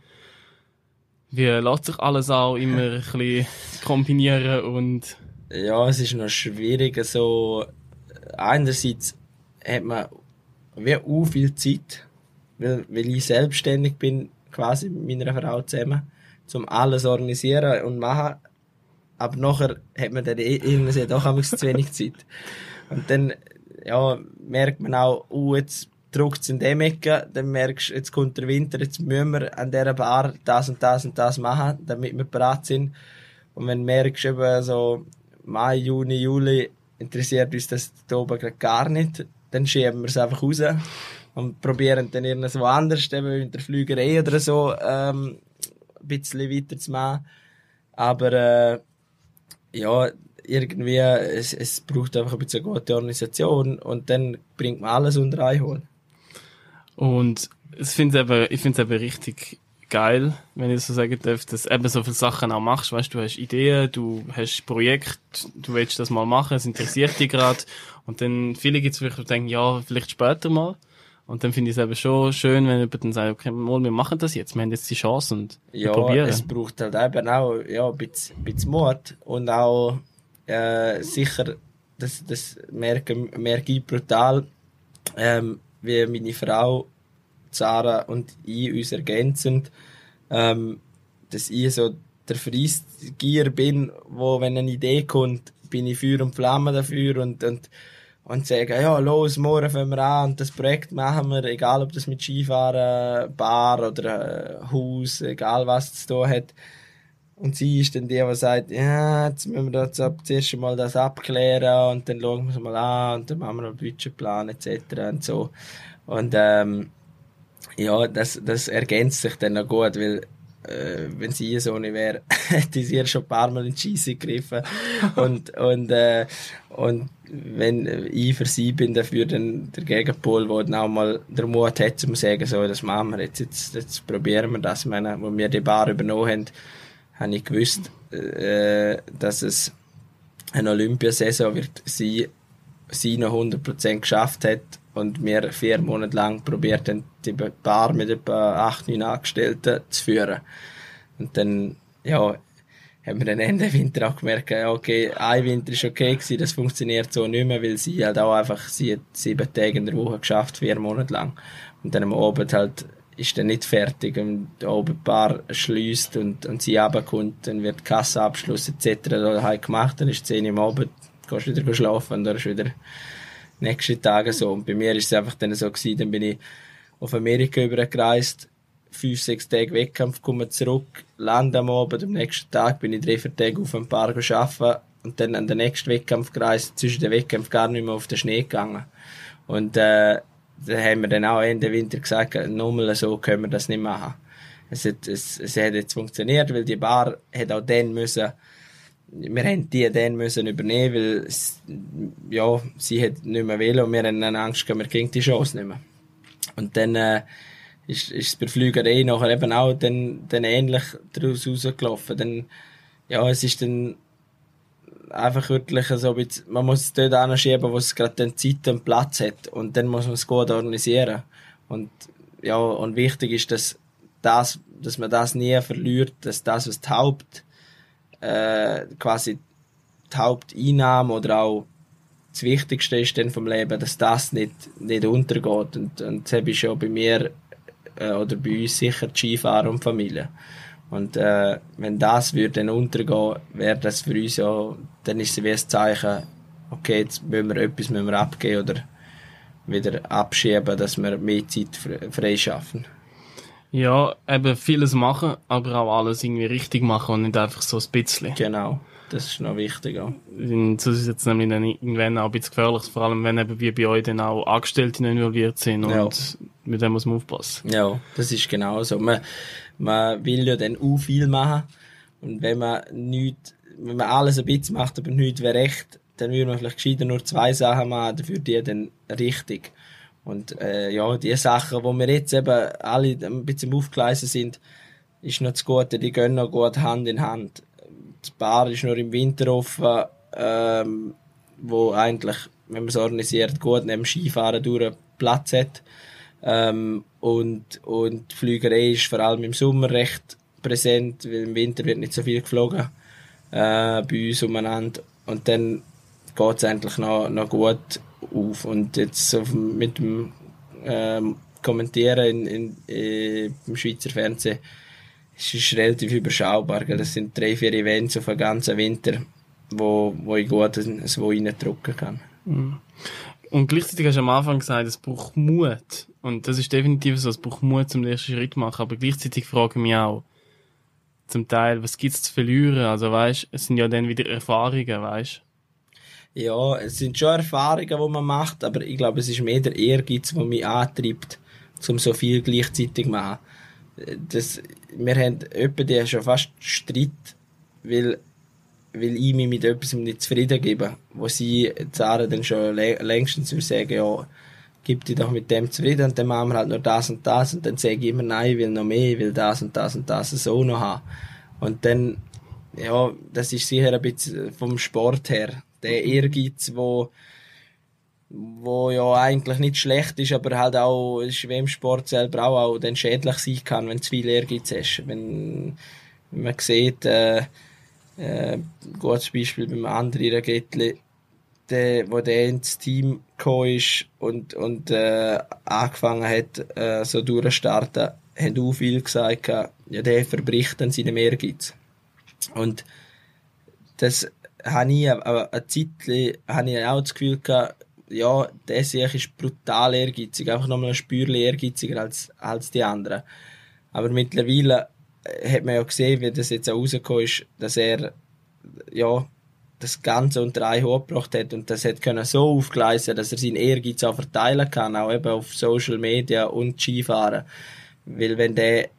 Wie lässt sich alles auch immer ein bisschen kombinieren und Ja, es ist noch schwierig. So, einerseits hat man wie auch viel Zeit, weil, weil ich selbstständig bin, quasi mit meiner Frau zusammen, um alles organisieren und machen. Aber nachher hat man dann eh- irgendwie doch ein bisschen zu wenig Zeit. Und dann ja, merkt man auch, oh, jetzt drückt es in dem Ecke, dann merkst du, jetzt kommt der Winter, jetzt müssen wir an dieser Bar das und das und das machen, damit wir bereit sind. Und wenn du merkst, eben so Mai, Juni, Juli, interessiert uns das da oben gerade gar nicht, dann schieben wir es einfach raus und probieren dann irgendwas woanders, eben mit der Flügerei oder so, ähm, ein bisschen weiter zu machen. Aber äh, ja, irgendwie, es, es braucht einfach ein bisschen eine gute Organisation und dann bringt man alles unter einen Hut. Und ich finde es eben, ich finde es eben richtig geil, wenn ich so sagen darf, dass du eben so viele Sachen auch machst. Weißt, du hast Ideen, du hast Projekte, du willst das mal machen, es interessiert dich gerade. Und dann viele gibt es vielleicht, die denken, ja, vielleicht später mal. Und dann finde ich es eben schon schön, wenn jemand dann sagt, okay, mal, wir machen das jetzt, wir haben jetzt die Chance und wir ja, probieren. Es braucht halt eben auch ja, ein bisschen, ein bisschen Mut und auch äh, sicher, das, das merke, merke ich brutal, ähm, wie meine Frau Sarah und ich uns ergänzen, ähm, dass ich so der Freisgier bin, wo, wenn eine Idee kommt, bin ich Feuer und Flamme dafür und, und und sagen, ja, los, morgen fangen wir an und das Projekt machen wir, egal ob das mit Skifahren, Bar oder äh, Haus, egal was es da hat. Und sie ist dann die, die sagt, ja, jetzt müssen wir jetzt ab, zuerst mal das abklären und dann schauen wir es mal an und dann machen wir noch einen Budgetplan et cetera und so. Und ähm, ja, das, das ergänzt sich dann noch gut, weil äh, wenn sie so nicht wäre, hätte sie ihr schon ein paar Mal in die Scheisse gegriffen. und, und, äh, und wenn ich für sie bin, dafür dann der Gegenpol, der dann auch mal den Mut hat, um zu sagen, so, das machen wir jetzt, jetzt, jetzt probieren wir das. Ich meine, als wir die Bar übernommen haben, habe ich gewusst, äh, dass es eine Olympiasaison wird sie, sie noch hundert Prozent geschafft hat und wir vier Monate lang probiert haben, die Bar mit etwa acht, neun Angestellten zu führen. Und dann, ja, haben wir dann Ende Winter auch gemerkt, ja, okay, ein Winter ist okay gewesen, das funktioniert so nicht mehr, weil sie halt auch einfach, sie hat sieben Tage in der Woche geschafft, vier Monate lang. Und dann am Abend halt, ist dann nicht fertig und der oben ein paar schliesst und, und sie runterkommt, dann wird Kassenabschluss et cetera da halt gemacht, dann ist zehn Uhr am Abend, gehst wieder schlafen und dann ist wieder nächste Tage so. Und bei mir ist es einfach dann so gewesen, dann bin ich auf Amerika übergereist, fünf, sechs Tage Wettkampf, komme zurück, lande am Abend, am nächsten Tag bin ich drei, vier Tage auf ein Paar arbeiten und dann an den nächsten Wettkampf gereist, zwischen den Wettkämpfen gar nicht mehr auf den Schnee gegangen. Und äh, da haben wir dann auch Ende Winter gesagt, nochmal so können wir das nicht machen. Es hat, es, es hat jetzt funktioniert, weil die Bar hat auch dann müssen, wir haben die dann müssen übernehmen, weil es, ja, sie hat nicht mehr wollen und wir haben dann Angst gehabt, wir kriegen die Chance nicht mehr. Und dann äh, ist, ist es bei Flügerei nachher eben auch dann, dann ähnlich daraus rausgelaufen. Dann, ja, es ist dann einfach wirklich so, man muss es dort anschieben, wo es gerade den Zeit und Platz hat und dann muss man es gut organisieren. Und ja, und wichtig ist, dass das, dass man das nie verliert, dass das, was die Haupt, äh, quasi die Haupteinnahme oder auch das Wichtigste ist dann vom Leben, dass das nicht, nicht untergeht. Und, und das habe ich schon bei mir äh, oder bei uns sicher die Skifahrer und Familie. Und äh, wenn das würde dann untergehen, wäre das für uns ja, dann ist es wie ein Zeichen, okay, jetzt müssen wir etwas müssen wir abgeben oder wieder abschieben, dass wir mehr Zeit frei schaffen. Ja, eben vieles machen, aber auch alles irgendwie richtig machen und nicht einfach so ein bisschen. Genau, das ist noch wichtig auch. Sonst ist es jetzt nämlich dann irgendwann auch ein bisschen gefährlich, vor allem wenn eben wie bei euch dann auch Angestellte involviert sind und ja. Mit dem muss man aufpassen. Ja, das ist genau so. Man, man will ja dann auch viel machen und wenn man nichts, wenn man alles ein bisschen macht, aber nichts wäre recht, dann würde man vielleicht gescheiter nur zwei Sachen machen, dafür die dann richtig. Und äh, ja, die Sachen, wo wir jetzt eben alle ein bisschen aufgeleistet sind, ist noch das Gute, die gehen noch gut Hand in Hand. Die Bar ist nur im Winter offen, ähm, wo eigentlich, wenn man es organisiert, gut neben dem Skifahren durch Platz hat. Ähm, und, und die Flügerei ist vor allem im Sommer recht präsent, weil im Winter wird nicht so viel geflogen äh, bei uns umeinander. Und dann geht es eigentlich noch, noch gut auf. Und jetzt so mit dem ähm, Kommentieren in, in, in, im Schweizer Fernsehen ist es relativ überschaubar. Gell? Das sind drei, vier Events auf den ganzen Winter, wo, wo ich gut so reindrücken kann. Mhm. Und gleichzeitig hast du am Anfang gesagt, es braucht Mut. Und das ist definitiv so, es braucht Mut, um den ersten Schritt zu machen. Aber gleichzeitig frage ich mich auch, zum Teil, was gibt's zu verlieren? Also weißt, es sind ja dann wieder Erfahrungen, weißt? Ja, es sind schon Erfahrungen, die man macht, aber ich glaube, es ist mehr der Ehrgeiz, der mich antreibt, um so viel gleichzeitig zu machen. Das, wir haben jemanden, der schon fast Streit, weil, weil ich mich mit etwas nicht zufrieden gebe, wo sie, Zara, dann schon längstens würde sagen, ja, gib dich doch mit dem zufrieden und dann machen wir halt nur das und das und dann sage ich immer, nein, ich will noch mehr, ich will das und das und das so noch haben. Und dann, ja, das ist sicher ein bisschen vom Sport her, der Ehrgeiz, wo, wo ja eigentlich nicht schlecht ist, aber halt auch, ist wie im Sport selber auch, auch dann schädlich sein kann, wenn du zu viel Ehrgeiz hast. Wenn, wenn man sieht, äh, äh, gutes Beispiel beim André Ragetli, der, wo der ins Team gekommen ist und, und äh, angefangen hat, äh, so durchzustarten, haben auch viel gesagt, ja, der verbricht an seinem Ehrgeiz. Und das habe ich, aber eine Zeit habe ich auch das Gefühl gehabt, ja, der Sieg ist brutal ehrgeizig, einfach nochmal ein Spürchen ehrgeiziger als, als die anderen. Aber mittlerweile hat man ja gesehen, wie das jetzt auch rausgekommen ist, dass er, ja, das Ganze unter einen Hut gebracht hat und das hat können so aufgleisen, dass er seinen Ehrgeiz auch verteilen kann, auch eben auf Social Media und Skifahren. Weil wenn der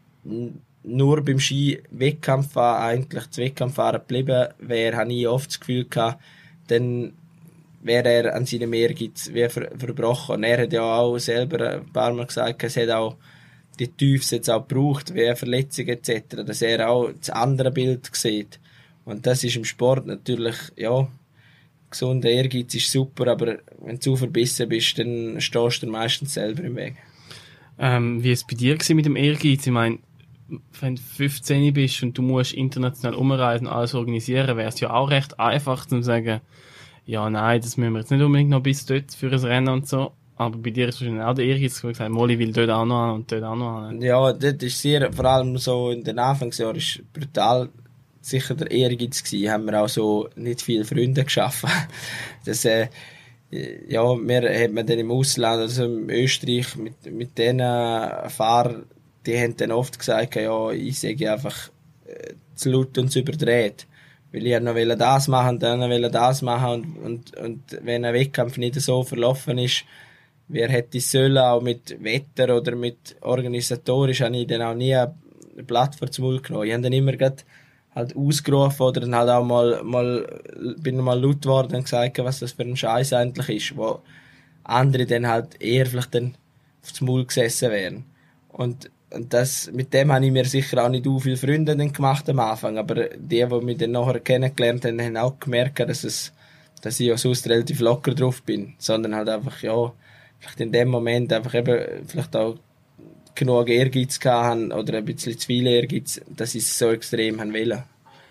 nur beim Ski-Wettkampffahren eigentlich das Wettkampffahren geblieben wäre, habe ich oft das Gefühl gehabt, dann wäre er an seinem Ehrgeiz wie ver- verbrochen. Und er hat ja auch selber ein paar Mal gesagt, es hat auch die Tiefs jetzt auch gebraucht, wie Verletzungen et cetera, dass er auch das andere Bild sieht. Und das ist im Sport natürlich, ja, gesunder Ehrgeiz ist super, aber wenn du zu verbissen bist, dann stehst du dir meistens selber im Weg. Ähm, wie war es bei dir mit dem Ehrgeiz? Ich meine, wenn du fünfzehn bist und du musst international umreisen und alles organisieren, wäre es ja auch recht einfach zu sagen, ja, nein, das müssen wir jetzt nicht unbedingt noch bis dort für ein Rennen und so. Aber bei dir ist wahrscheinlich auch der Ehrgeiz, wo du gesagt hast, Molly will dort auch noch an und dort auch noch an. Ja, das ist sehr, vor allem so in den Anfangsjahren ist brutal sicher der Ehrgeiz gewesen. Haben wir auch so nicht viele Freunde geschaffen. Das, äh, ja, wir haben dann im Ausland, also in Österreich, mit, mit den Fahrern, die haben dann oft gesagt, ja, ich sage einfach äh, zu laut und zu überdreht. Weil ich noch das machen und dann noch das machen und, und, und wenn ein Wettkampf nicht so verlaufen ist, wer hätte es sollen, auch mit Wetter oder mit organisatorisch, habe ich dann auch nie ein Blatt vor den Mund genommen. Ich habe dann immer grad halt ausgerufen oder dann halt auch mal, mal, bin mal laut geworden und gesagt, was das für ein Scheiß eigentlich ist, wo andere dann halt eher vielleicht dann auf den Mund gesessen wären. Und, und das, mit dem habe ich mir sicher auch nicht so viele Freunde dann gemacht am Anfang, aber die, die mich dann nachher kennengelernt haben, haben auch gemerkt, dass es, dass ich ja sonst relativ locker drauf bin, sondern halt einfach, ja, vielleicht in dem Moment einfach eben, vielleicht auch genug Ehrgeiz gehabt oder ein bisschen zu viel Ehrgeiz, dass ich es so extrem haben wollen.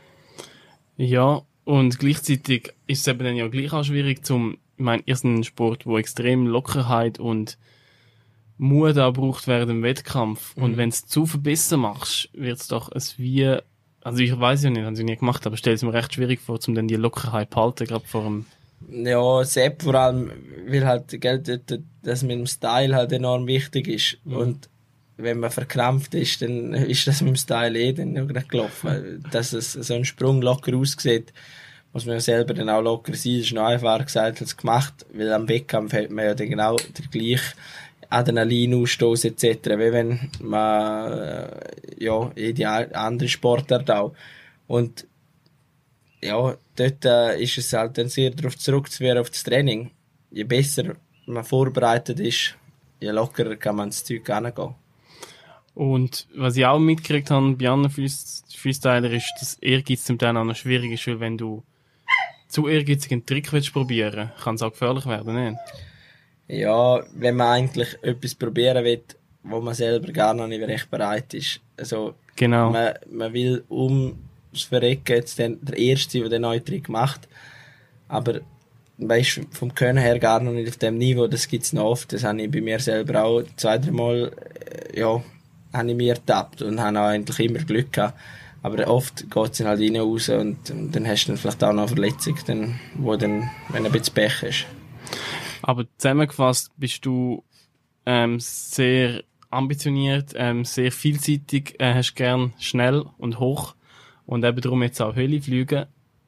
Ja, und gleichzeitig ist es eben dann ja gleich auch schwierig zum, ich meine, ihr seid ein Sport, wo extrem Lockerheit und Mut auch braucht während dem Wettkampf. Mhm. Und wenn du es zu verbissen machst, wird es doch es wie, also ich weiß ja nicht, habe ich nie gemacht, aber stell es mir recht schwierig vor, um dann die Lockerheit zu behalten, gerade vor dem. Ja, Sepp vor allem, weil halt, gell, das mit dem Style halt enorm wichtig ist. Mhm. Und wenn man verkrampft ist, dann ist das mit dem Style eh dann noch gerade gelaufen. Dass es so ein Sprung locker aussieht, muss man ja selber dann auch locker sein. Das ist noch einfacher gesagt als gemacht, weil am Wettkampf hat man ja dann genau den gleichen Adrenalinausstoß et cetera, wie wenn man, äh, ja, jede andere Sportart auch. Und ja, dort äh, ist es halt dann sehr darauf zurückzuführen auf das Training. Je besser man vorbereitet ist, je lockerer kann man das Zeug angehen. Und was ich auch mitgekriegt habe bei anderen Freestyler ist, dass Ehrgeiz zum Teil auch noch schwierig ist, weil wenn du zu ehrgeizig einen Trick willst probieren, kann es auch gefährlich werden, nicht? Ja, wenn man eigentlich etwas probieren will, wo man selber gar noch nicht recht bereit ist. Also, genau. man, man will ums Verrecken jetzt den, der Erste, der den neuen Trick macht. Aber weißt, vom Können her gar noch nicht auf dem Niveau, das gibt es noch oft. Das habe ich bei mir selber auch zwei, drei Mal, äh, ja, habe ich mir ertappt und habe auch eigentlich immer Glück gehabt. Aber oft geht es dann halt rein raus und, und dann hast du dann vielleicht auch noch eine Verletzung, dann, wo dann, wenn du ein bisschen Pech hast. Aber zusammengefasst bist du ähm, sehr ambitioniert, ähm, sehr vielseitig, äh, hast gern schnell und hoch und eben darum jetzt auch Höhle fliegen.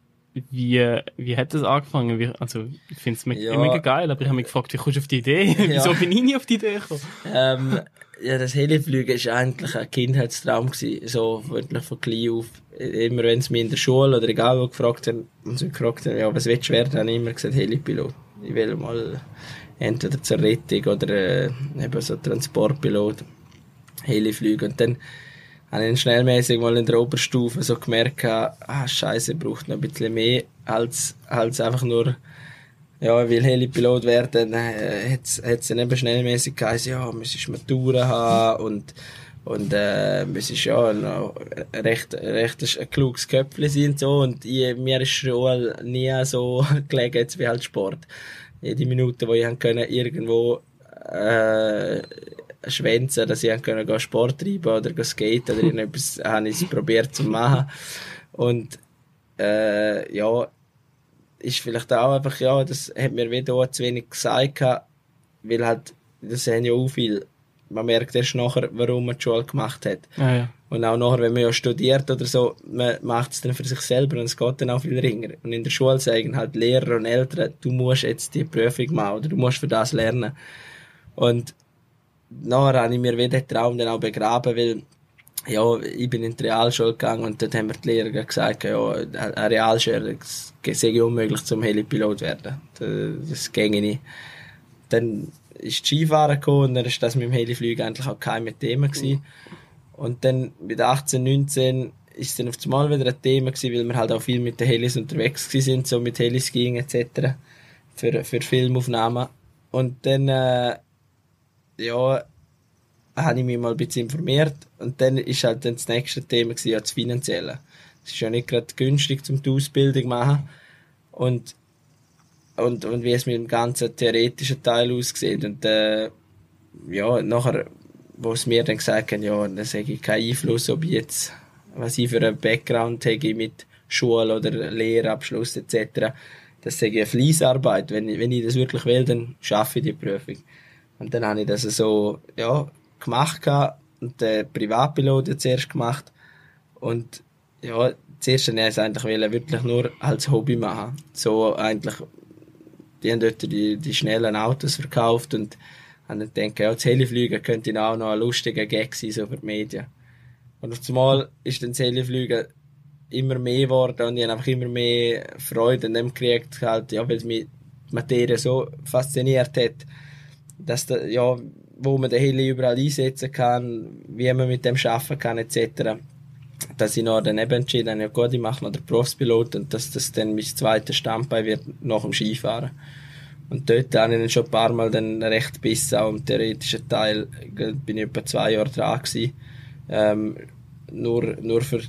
Wie, wie hat das angefangen? Wie, also, ich finde es me- Ja. mega geil, aber ich habe mich gefragt, wie kommst du auf die Idee? Ja. Wieso bin ich nie auf die Idee gekommen? Ähm, ja, das Helifliegen war eigentlich ein Kindheitstraum gewesen. So, wirklich von klein auf. Immer wenn sie mich in der Schule oder egal wo gefragt haben, und sie gefragt haben, ja, was willst du werden, habe ich immer gesagt, Helipilot. Ich will mal entweder zur Rettung oder äh, eben so Transportpilot, Helifliegen. Und dann habe ich dann schnellmäßig mal in der Oberstufe so gemerkt, ah, Scheiße, braucht noch ein bisschen mehr als, als einfach nur, ja, weil Helipilot werden, äh, hat es dann eben schnellmäßig geheißen, ja, müsstest Matura haben und, und, äh, müsstest ja noch recht, recht ein kluges Köpfchen sein und so. Und ich, mir ist Schule nie so gelegen, jetzt wie halt Sport. Jede Minute, wo ich können, irgendwo, äh, schwänzen, dass ich können gehen Sport treiben oder gehen skaten oder irgendetwas, habe ich es probiert zu machen. Und, äh, ja, ist vielleicht auch einfach, ja, das hat mir wieder auch zu wenig gesagt, weil halt, das haben ja auch viel, man merkt erst nachher, warum man die Schule gemacht hat. Ja, ja. Und auch nachher, wenn man ja studiert oder so, man macht es dann für sich selber und es geht dann auch viel ringer. Und in der Schule sagen halt Lehrer und Eltern, du musst jetzt die Prüfung machen oder du musst für das lernen. Und nachher habe ich mir wieder den Traum dann auch begraben, weil ja, ich bin in die Realschule gegangen und dort haben mir die Lehrer gesagt, ja, eine Realschule sei unmöglich zum Helipilot werden. Das, das ginge nicht. Dann ist die Skifahren gekommen und dann ist das mit dem Helifliegen eigentlich auch kein Thema gewesen. Und dann mit achtzehn, neunzehn ist es dann auf einmal wieder ein Thema gewesen, weil wir halt auch viel mit den Helis unterwegs gewesen sind, so mit Heliskiing et cetera für, für Filmaufnahmen. Und dann, äh, ja, habe ich mich mal ein bisschen informiert und dann ist halt dann das nächste Thema gewesen, ja, das Finanzielle. Es ist ja nicht gerade günstig, um die Ausbildung zu machen und, und, und wie es mit dem ganzen theoretischen Teil aussieht. Und äh, ja, nachher, wo es mir dann gesagt haben, ja, dann sage ich keinen Einfluss, ob ich jetzt, was ich für einen Background habe mit Schule oder Lehrabschluss et cetera. Das sage ich eine Fleissarbeit. Wenn ich, wenn ich das wirklich will, dann schaffe ich die Prüfung. Und dann habe ich das so, ja, gemacht und den Privatpilot jetzt erst gemacht. Und ja, zuerst wollte ich es eigentlich wirklich nur als Hobby machen. So eigentlich, die haben dort die, die schnellen Autos verkauft und haben dann gedacht, ja, das Helifliegen könnte auch noch ein lustiger Gag sein, so für die Medien. Und auf einmal ist dann das Helifliegen immer mehr geworden und ich habe einfach immer mehr Freude an dem gekriegt, halt, ja, weil es mich die Materie so fasziniert hat, dass da, ja, wo man den Heli überall einsetzen kann, wie man mit dem arbeiten kann, et cetera. Dass ich noch dann eben entschieden habe, ja gut, ich mache noch den Berufspilot und dass das dann mein zweites Standbein wird nach dem Skifahren. Und dort habe ich dann schon ein paar Mal dann recht bissen, auch im theoretischen Teil, bin ich etwa zwei Jahre dran gewesen, ähm, nur, nur für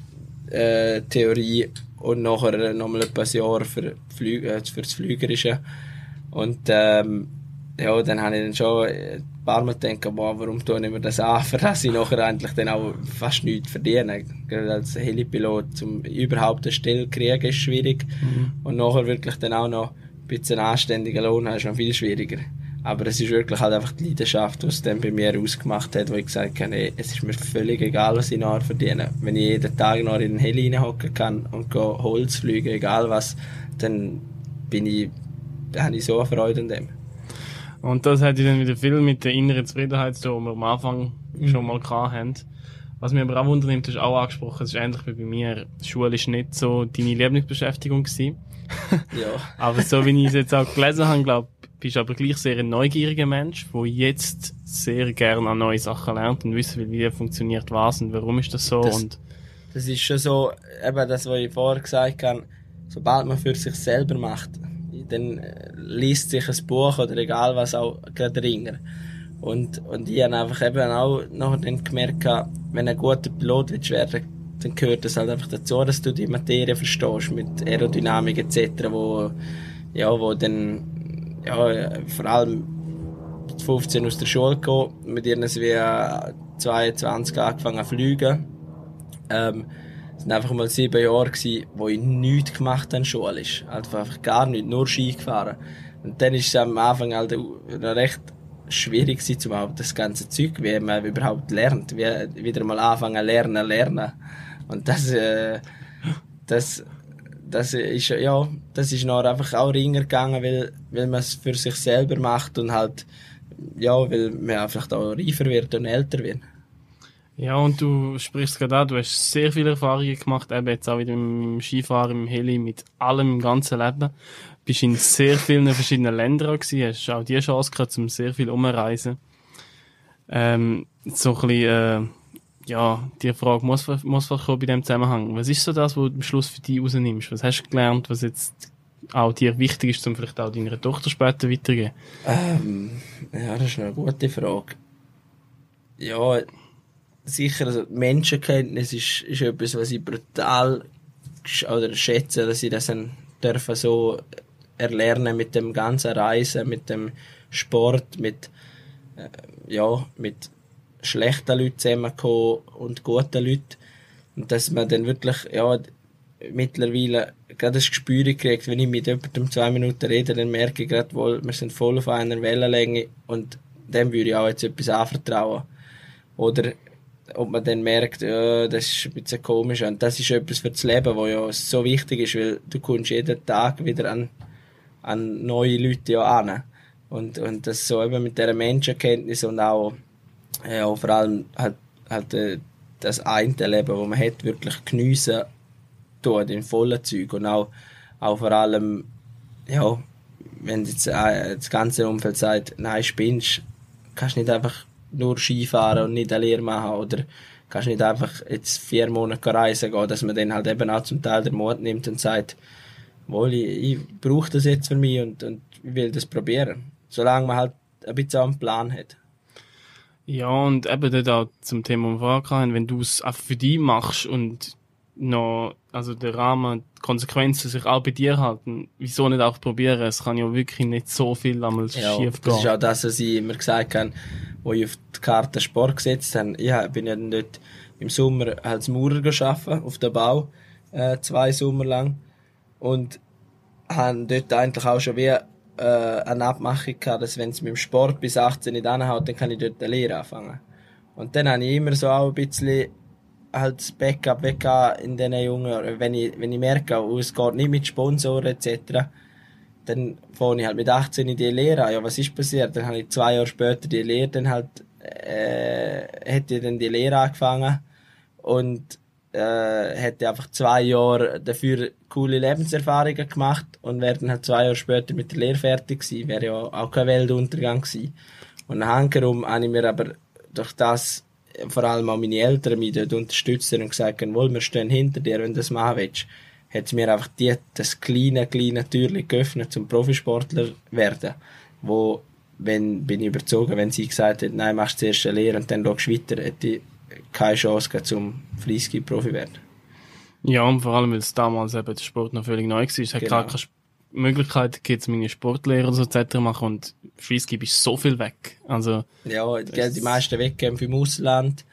äh, Theorie und nachher nochmal etwa ein Jahr für, Flü- äh, für das Flügerische. Und ähm, ja, dann habe ich dann schon ein paar Mal gedacht, boah, warum tue ich mir das an, für das ich nachher eigentlich dann auch fast nichts verdiene. Gerade als Helipilot, um überhaupt eine Stelle zu kriegen, ist schwierig. Mhm. Und nachher wirklich dann auch noch ein bisschen anständigen Lohn haben, ist noch viel schwieriger. Aber es ist wirklich halt einfach die Leidenschaft, die es dann bei mir ausgemacht hat, wo ich gesagt habe, hey, es ist mir völlig egal, was ich nachher verdiene. Wenn ich jeden Tag noch in den Heli reinhocken kann und Holz fliegen, egal was, dann bin ich, dann habe ich so eine Freude an dem. Und das hat ja dann wieder viel mit der inneren Zufriedenheit zu tun, die wir am Anfang mhm. schon mal gehabt haben. Was mich aber auch wundernimmt, du hast auch angesprochen, es ist ähnlich wie bei mir. Die Schule ist nicht so deine Lieblingsbeschäftigung gewesen. Ja. Aber so wie ich es jetzt auch gelesen habe, glaube ich, bist du aber gleich sehr ein neugieriger Mensch, der jetzt sehr gerne an neue Sachen lernt und wissen will, wie funktioniert was und warum ist das so. Das, und das ist schon so, eben das, was ich vorher gesagt habe, sobald man für sich selber macht, dann liest sich ein Buch oder egal was auch gerade ringer. Und, und ich habe einfach eben auch nachher dann gemerkt, wenn ein guter Pilot willst werden, dann gehört das halt einfach dazu, dass du die Materie verstehst, mit Aerodynamik et cetera, wo, ja, wo dann, ja, vor allem mit fünfzehn aus der Schule gekommen, mit ihnen wie zweiundzwanzig angefangen zu fliegen. Ähm, es waren einfach mal sieben Jahre gewesen, wo ich nichts gemacht habe, schulisch. Also einfach gar nichts, nur Ski gefahren. Und dann ist es am Anfang halt noch recht schwierig gewesen, um auch das ganze Zeug, wie man überhaupt lernt, wie wieder mal anfangen lernen, lernen. Und das, äh, das, das ist, ja, das ist noch einfach auch ringer gegangen, weil, weil man es für sich selber macht und halt, ja, weil man einfach auch reifer wird und älter wird. Ja, und du sprichst gerade an, du hast sehr viele Erfahrungen gemacht, eben jetzt auch wieder im Skifahren, im Heli, mit allem im ganzen Leben. Bist in sehr vielen verschiedenen Ländern gewesen, hast auch die Chance gehabt, um sehr viel umzureisen. Ähm, so ein bisschen, äh, ja, die Frage muss, muss vielleicht kommen bei diesem Zusammenhang. Was ist so das, was du am Schluss für dich rausnimmst? Was hast du gelernt, was jetzt auch dir wichtig ist, um vielleicht auch deiner Tochter später weiterzugeben? Ähm, ja, das ist eine gute Frage. Ja, sicher, also Menschenkenntnis ist, ist etwas, was ich brutal oder schätze, dass ich das dann dürfen so erlernen mit dem ganzen Reisen, mit dem Sport, mit, äh, ja, mit schlechten Leuten zusammenkommen und guten Leuten. Und dass man dann wirklich, ja, mittlerweile gerade das Gespür kriegt, wenn ich mit jemandem zwei Minuten rede, dann merke ich gerade wohl, wir sind voll auf einer Wellenlänge und dem würde ich auch jetzt etwas anvertrauen. Oder ob man dann merkt, ja, das ist ein bisschen komisch. Und das ist etwas für das Leben, was ja so wichtig ist, weil du kommst jeden Tag wieder an, an neue Leute ja an. Und, und das so eben mit dieser Menschenkenntnis und auch, ja, vor allem halt, halt äh, das eine Leben, das man hat, wirklich geniessen tut, in vollen Zeug. Und auch, auch vor allem, ja, wenn jetzt äh, das ganze Umfeld sagt, nein, spinnst, kannst nicht einfach nur Skifahren und nicht eine Lehre machen oder kannst nicht einfach jetzt vier Monate reisen gehen, dass man dann halt eben auch zum Teil den Mut nimmt und sagt, wohl, ich, ich brauche das jetzt für mich und, und ich will das probieren. Solange man halt ein bisschen einen Plan hat. Ja, und eben dort auch zum Thema Fragen, wenn du es einfach für dich machst und noch, also der Rahmen, die Konsequenzen sich auch bei dir halten, wieso nicht auch probieren? Es kann ja wirklich nicht so viel einmal Ja, schief gehen. das ist auch das, was ich immer gesagt habe, wo ich auf die Karte Sport gesetzt habe. Ich bin ja dort im Sommer als Maurer gearbeitet, auf dem Bau, äh, zwei Sommer lang. Und habe dort eigentlich auch schon wie äh, eine Abmachung gehabt, dass wenn es mit dem Sport bis achtzehn nicht anhaut, dann kann ich dort eine Lehre anfangen. Und dann habe ich immer so auch ein bisschen halt das Backup weg in diesen Jungen, wenn ich, wenn ich merke, oh, es geht nicht mit Sponsoren et cetera, dann fange ich halt mit achtzehn in die Lehre an. Ja, was ist passiert? Dann habe ich zwei Jahre später die Lehre, dann halt, äh, hätte ich dann die Lehre angefangen und äh, hätte einfach zwei Jahre dafür coole Lebenserfahrungen gemacht und wäre dann halt zwei Jahre später mit der Lehre fertig gewesen. Wäre ja auch kein Weltuntergang gewesen. Und hankerum habe ich mir aber durch das vor allem auch meine Eltern mich dort unterstützt und gesagt haben, wohl, wir stehen hinter dir, wenn du das machen willst, hat es mir einfach die, das kleine, kleine Türchen geöffnet, zum Profisportler werden, wo, wenn, bin ich überzogen, wenn sie gesagt hat, nein, machst zuerst eine Lehre und dann schaust du weiter, hätte ich keine Chance gehabt, zum Freeski-Profi werden. Ja, und vor allem, weil es damals eben der Sport noch völlig neu war. Es hat Genau. gar keine Möglichkeit gegeben, meine Sportlehre oder so et cetera machen und Freeski bist so viel weg. Also, ja, die meisten Wettkämpfe im Ausland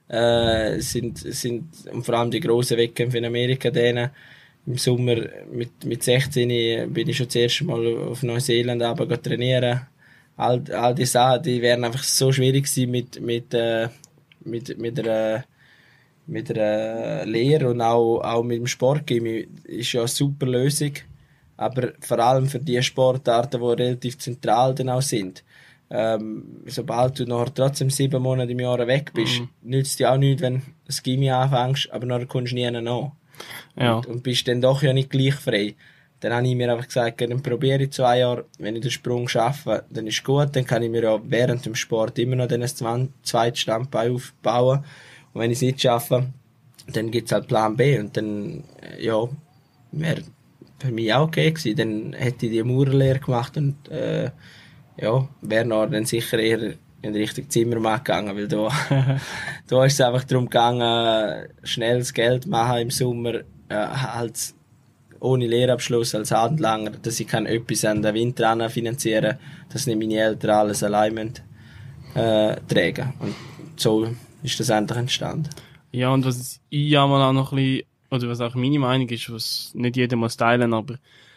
äh, sind, sind, und vor allem die grossen Wettkämpfe in Amerika, denen im Sommer mit, mit sechzehn bin ich schon das erste Mal auf Neuseeland runter trainieren. All, all die Sachen, die wären einfach so schwierig gewesen mit, mit, äh, mit, mit einer, mit einer Lehre und auch, auch mit dem Sportgymnasium. Ist ja eine super Lösung. Aber vor allem für die Sportarten, die relativ zentral dann auch sind. Ähm, sobald du nachher trotzdem sieben Monate im Jahr weg bist, mhm. nützt dir auch nichts, wenn du das Gymi anfängst, aber nachher kommst du nie nach. Ja. Und, und bist dann doch ja nicht gleich frei. Dann habe ich mir einfach gesagt, dann probiere ich zwei Jahre, wenn ich den Sprung schaffe, dann ist gut, dann kann ich mir ja während dem Sport immer noch ein zweites Standbein aufbauen. Und wenn ich es nicht schaffe, dann gibt es halt Plan B und dann, ja, wäre für mich auch okay gewesen. Dann hätte ich die Maurerlehre gemacht und äh, ja, wäre noch dann sicher eher in Richtung Zimmermann gegangen, weil da, da ist es einfach darum gegangen, schnelles Geld machen im Sommer, äh, halt ohne Lehrabschluss als Handlanger, dass ich kann etwas an den Winter an finanzieren, dass nicht meine Eltern alles allein äh, tragen. Und so ist das endlich entstanden. Ja, und was ich ja mal auch noch ein bisschen, oder was auch meine Meinung ist, was nicht jeder muss teilen, aber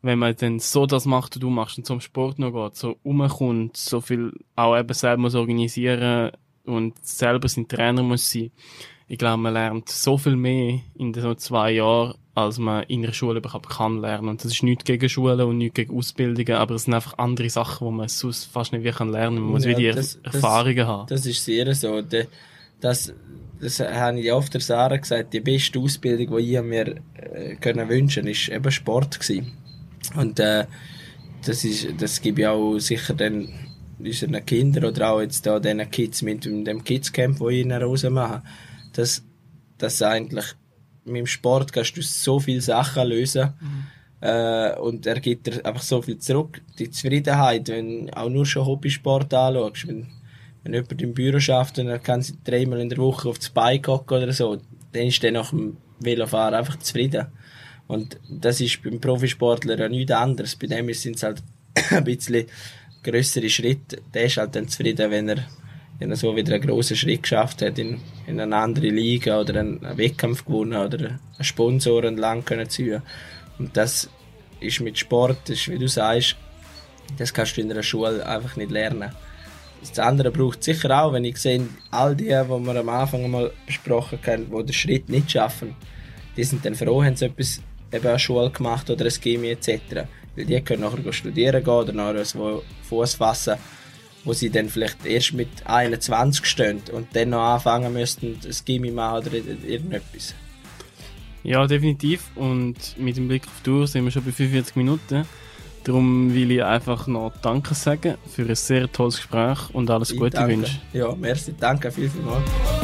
wenn man dann so das macht, was du machst und zum Sport noch geht, so rumkommt, so viel auch eben selber muss organisieren und selber sein Trainer muss sein. Ich glaube, man lernt so viel mehr in so zwei Jahren, als man in der Schule überhaupt kann lernen. Und das ist nichts gegen Schulen und nichts gegen Ausbildungen, aber es sind einfach andere Sachen, die man sonst fast nicht wirklich lernen kann. Man muss ja, wieder das, Erfahrungen das, haben. Das ist sehr so. Das, das habe ich oft der Sarah gesagt, die beste Ausbildung, die ich mir äh, können wünschen, ist eben Sport gewesen. Und äh, das ist, das gebe ich auch sicher dann unseren Kindern oder auch jetzt da diesen Kids mit dem Kids-Camp, das ich rausmache. Dass, dass eigentlich mit dem Sport kannst du so viele Sachen lösen. Mhm. Äh, und er gibt dir einfach so viel zurück. Die Zufriedenheit, wenn du auch nur schon Hobbysport anschaust, wenn, wenn jemand im Büro schafft und er kann sich dreimal in der Woche auf das Bike hocken oder so, dann ist der nach dem Velofahren einfach zufrieden. Und das ist beim Profisportler ja nichts anderes. Bei dem sind es halt ein bisschen grössere Schritte. Der ist halt dann zufrieden, wenn er, wenn er so wieder einen grossen Schritt geschafft hat in, in eine andere Liga oder einen, einen Wettkampf gewonnen oder einen Sponsor entlang können ziehen. Und das ist mit Sport, das ist, wie du sagst, das kannst du in einer Schule einfach nicht lernen. Das andere braucht sicher auch, wenn ich sehe, all die, die wir am Anfang mal besprochen haben, die den Schritt nicht schaffen, die sind dann froh, haben sie etwas eben eine Schule gemacht oder ein Chemie et cetera. Weil die können nachher studieren gehen oder nachher Fuß fassen, wo sie dann vielleicht erst mit einundzwanzig stehen und dann noch anfangen müssten, ein Chemie machen oder irgendetwas. Ja, definitiv. Und mit dem Blick auf die Uhr sind wir schon bei fünfundvierzig Minuten. Darum will ich einfach noch Danke sagen für ein sehr tolles Gespräch und alles Ich Gute danke. wünschen. Ja, merci, danke, viel, viel mal.